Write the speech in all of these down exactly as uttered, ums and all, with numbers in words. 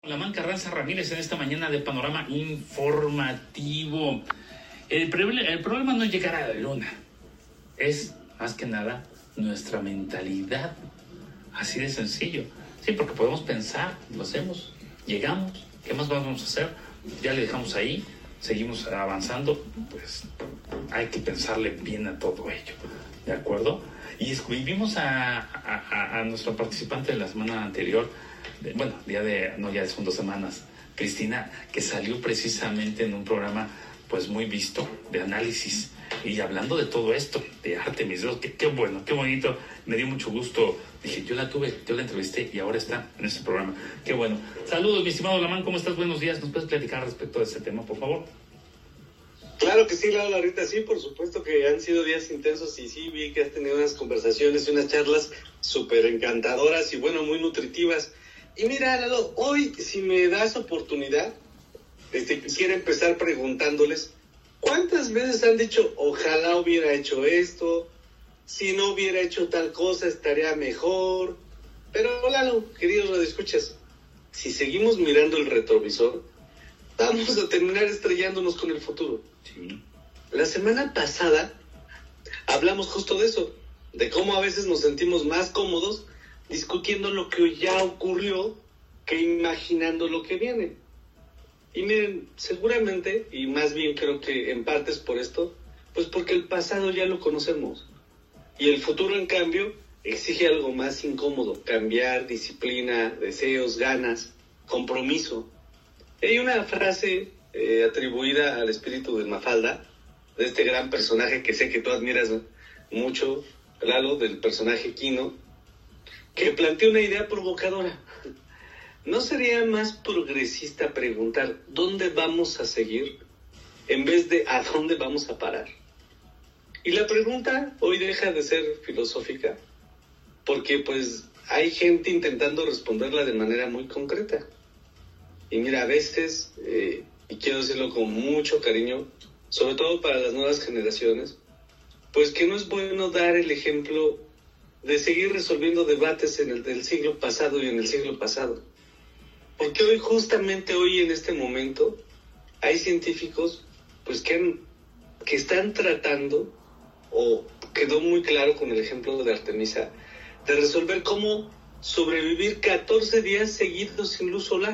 Lamán Carranza Ramírez en esta mañana de Panorama Informativo. El, proble- el problema no es llegar a la luna, es más que nada nuestra mentalidad, así de sencillo. Sí, porque podemos pensar, lo hacemos, llegamos, ¿qué más vamos a hacer? Ya le dejamos ahí, seguimos avanzando, pues hay que pensarle bien a todo ello, ¿de acuerdo? Y vimos a, a, a nuestro participante de la semana anterior, de, bueno, día de, no, ya son dos semanas, Cristina, que salió precisamente en un programa pues muy visto de análisis y hablando de todo esto, de Artemis dos, que qué bueno, qué bonito, me dio mucho gusto. Dije, yo la tuve, yo la entrevisté y ahora está en este programa. Qué bueno. Saludos, mi estimado Lamán, ¿cómo estás? Buenos días. ¿Nos puedes platicar respecto de este tema, por favor? Claro que sí, Laura, ahorita sí, por supuesto que han sido días intensos y sí, vi que has tenido unas conversaciones y unas charlas súper encantadoras y bueno, muy nutritivas. Y mira, Lalo, hoy, si me das oportunidad, este, quisiera empezar preguntándoles, ¿cuántas veces han dicho, ojalá hubiera hecho esto, si no hubiera hecho tal cosa estaría mejor? Pero, Lalo, queridos radioescuchas, si seguimos mirando el retrovisor, vamos a terminar estrellándonos con el futuro. Sí. La semana pasada hablamos justo de eso, de cómo a veces nos sentimos más cómodos discutiendo lo que ya ocurrió que imaginando lo que viene. Y miren, seguramente, y más bien creo que en parte es por esto, pues porque el pasado ya lo conocemos. Y el futuro, en cambio, exige algo más incómodo, cambiar, disciplina, deseos, ganas, compromiso. Hay una frase eh, atribuida al espíritu de Mafalda, de este gran personaje que sé que tú admiras mucho, Lalo, del personaje Quino, que plantea una idea provocadora. ¿No sería más progresista preguntar dónde vamos a seguir en vez de a dónde vamos a parar? Y la pregunta hoy deja de ser filosófica porque pues hay gente intentando responderla de manera muy concreta. Y mira, a veces, eh, y quiero decirlo con mucho cariño, sobre todo para las nuevas generaciones, pues que no es bueno dar el ejemplo de seguir resolviendo debates en el del siglo pasado y en el siglo pasado. Porque hoy, justamente hoy en este momento, hay científicos pues que, han, que están tratando, o quedó muy claro con el ejemplo de Artemisa, de resolver cómo sobrevivir catorce días seguidos sin luz solar.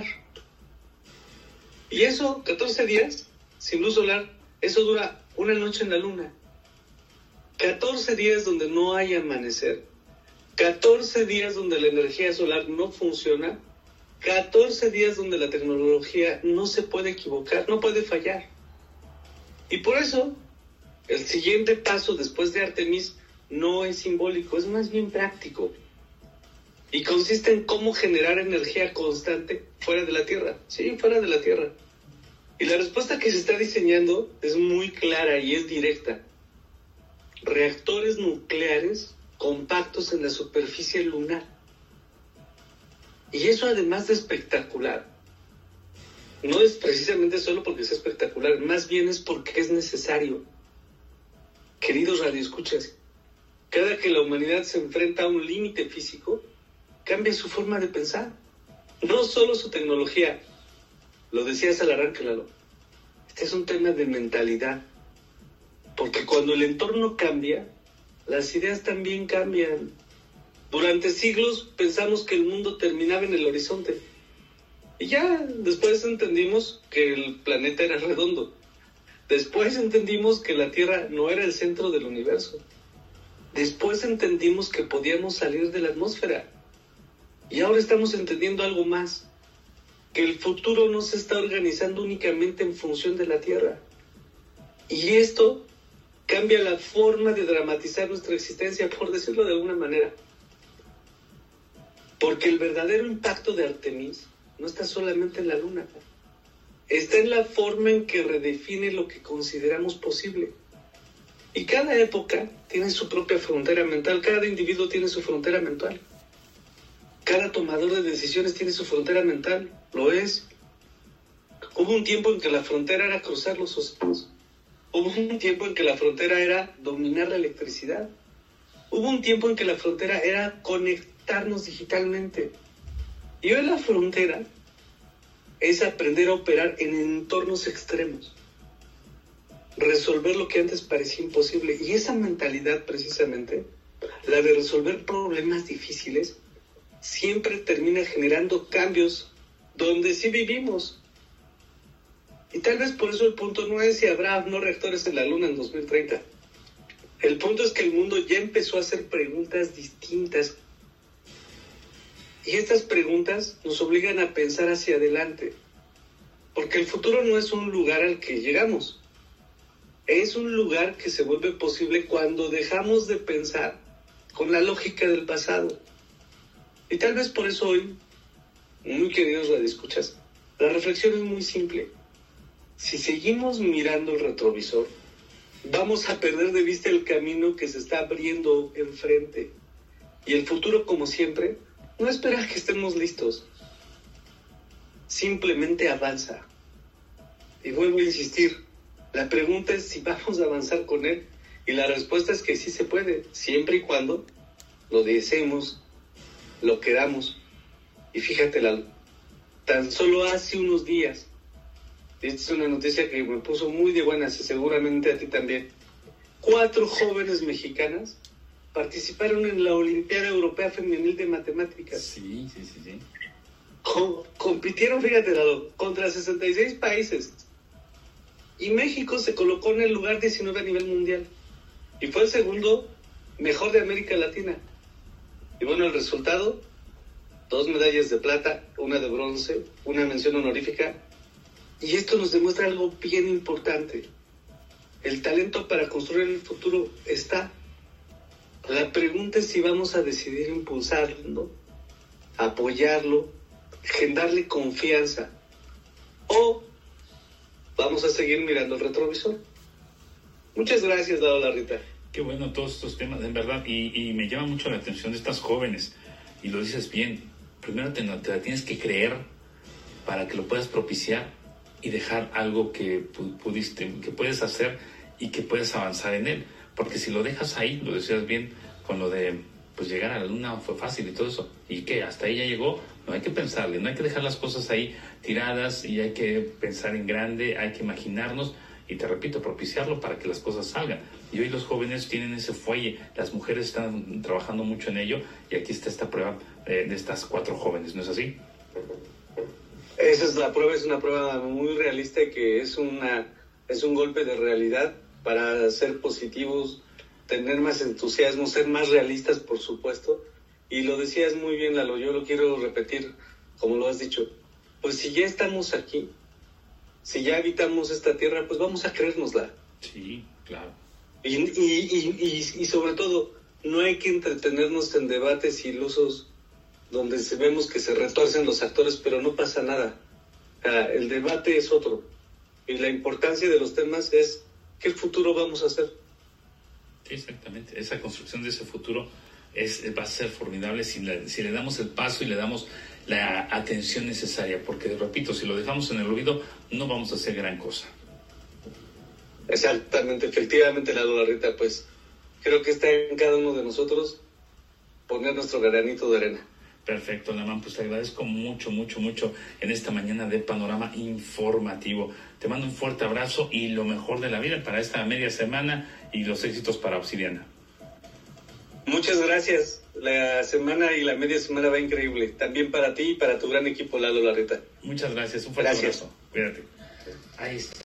Y eso, catorce días sin luz solar, eso dura una noche en la luna. catorce días donde no hay amanecer. catorce días donde la energía solar no funciona. catorce días donde la tecnología no se puede equivocar, no puede fallar. Y por eso, el siguiente paso después de Artemis no es simbólico, es más bien práctico. Y consiste en cómo generar energía constante fuera de la Tierra. Sí, fuera de la Tierra. Y la respuesta que se está diseñando es muy clara y es directa. Reactores nucleares compactos en la superficie lunar. Y eso, además de espectacular, no es precisamente solo porque sea espectacular, más bien es porque es necesario. Queridos radioescuchas, cada que la humanidad se enfrenta a un límite físico, cambia su forma de pensar. No solo su tecnología, lo decías al arranque, Lalo. Este es un tema de mentalidad. Porque cuando el entorno cambia, las ideas también cambian. Durante siglos pensamos que el mundo terminaba en el horizonte. Y ya después entendimos que el planeta era redondo. Después entendimos que la Tierra no era el centro del universo. Después entendimos que podíamos salir de la atmósfera. Y ahora estamos entendiendo algo más. Que el futuro no se está organizando únicamente en función de la Tierra. Y esto cambia la forma de dramatizar nuestra existencia, por decirlo de alguna manera. Porque el verdadero impacto de Artemis no está solamente en la luna. Está en la forma en que redefine lo que consideramos posible. Y cada época tiene su propia frontera mental, cada individuo tiene su frontera mental. Cada tomador de decisiones tiene su frontera mental, lo es. Hubo un tiempo en que la frontera era cruzar los océanos. Hubo un tiempo en que la frontera era dominar la electricidad. Hubo un tiempo en que la frontera era conectarnos digitalmente. Y hoy la frontera es aprender a operar en entornos extremos, resolver lo que antes parecía imposible. Y esa mentalidad, precisamente, la de resolver problemas difíciles, siempre termina generando cambios donde sí vivimos. Y tal vez por eso el punto no es si habrá no reactores en la Luna en dos mil treinta. El punto es que el mundo ya empezó a hacer preguntas distintas. Y estas preguntas nos obligan a pensar hacia adelante. Porque el futuro no es un lugar al que llegamos. Es un lugar que se vuelve posible cuando dejamos de pensar con la lógica del pasado. Y tal vez por eso hoy, muy queridos radioescuchas, la reflexión es muy simple. Si seguimos mirando el retrovisor, vamos a perder de vista el camino que se está abriendo enfrente. Y el futuro, como siempre, no espera que estemos listos. Simplemente avanza. Y vuelvo a insistir, la pregunta es si vamos a avanzar con él. Y la respuesta es que sí se puede, siempre y cuando lo deseemos, lo queramos. Y fíjate, Lalo, tan solo hace unos días, esta es una noticia que me puso muy de buenas y seguramente a ti también, cuatro jóvenes mexicanas participaron en la Olimpiada Europea Femenil de Matemáticas. Sí, sí, sí, sí. Com- compitieron, fíjate, Lalo, contra sesenta y seis países. Y México se colocó en el lugar diecinueve a nivel mundial. Y fue el segundo mejor de América Latina. Y bueno, el resultado, dos medallas de plata, una de bronce, una mención honorífica. Y esto nos demuestra algo bien importante. El talento para construir el futuro está. La pregunta es si vamos a decidir impulsarlo, apoyarlo, darle confianza, o vamos a seguir mirando el retrovisor. Muchas gracias, Lalo Larrita. Qué bueno todos estos temas, en verdad, y, y me llama mucho la atención de estas jóvenes, y lo dices bien. Primero te, te la tienes que creer para que lo puedas propiciar y dejar algo que pudiste, que puedes hacer y que puedes avanzar en él. Porque si lo dejas ahí, lo decías bien, con lo de pues llegar a la luna fue fácil y todo eso, y que hasta ahí ya llegó, no hay que pensarle, no hay que dejar las cosas ahí tiradas, y hay que pensar en grande, hay que imaginarnos, y te repito, propiciarlo para que las cosas salgan. Y hoy los jóvenes tienen ese fuelle, las mujeres están trabajando mucho en ello, y aquí está esta prueba eh, de estas cuatro jóvenes, ¿no es así? Esa es la prueba, es una prueba muy realista y que es una es un golpe de realidad para ser positivos, tener más entusiasmo, ser más realistas, por supuesto. Y lo decías muy bien, Lalo, yo lo quiero repetir, como lo has dicho. Pues si ya estamos aquí, si ya habitamos esta tierra, pues vamos a creérnosla. Sí, claro. Y, y, y, y, y sobre todo, no hay que entretenernos en debates ilusos donde se vemos que se retuercen los actores, pero no pasa nada. O sea, el debate es otro. Y la importancia de los temas es qué futuro vamos a hacer. Sí, exactamente. Esa construcción de ese futuro es, va a ser formidable si le, si le damos el paso y le damos la atención necesaria. Porque, repito, si lo dejamos en el olvido, no vamos a hacer gran cosa. Exactamente, efectivamente, Lalo Larrita, pues creo que está en cada uno de nosotros poner nuestro granito de arena. Perfecto, Lamán, pues te agradezco mucho, mucho, mucho en esta mañana de Panorama Informativo. Te mando un fuerte abrazo y lo mejor de la vida para esta media semana y los éxitos para Obsidiana. Muchas gracias. La semana y la media semana va increíble. También para ti y para tu gran equipo, Lalo Larrita. Muchas gracias, un fuerte gracias. abrazo. Cuídate. Ahí está.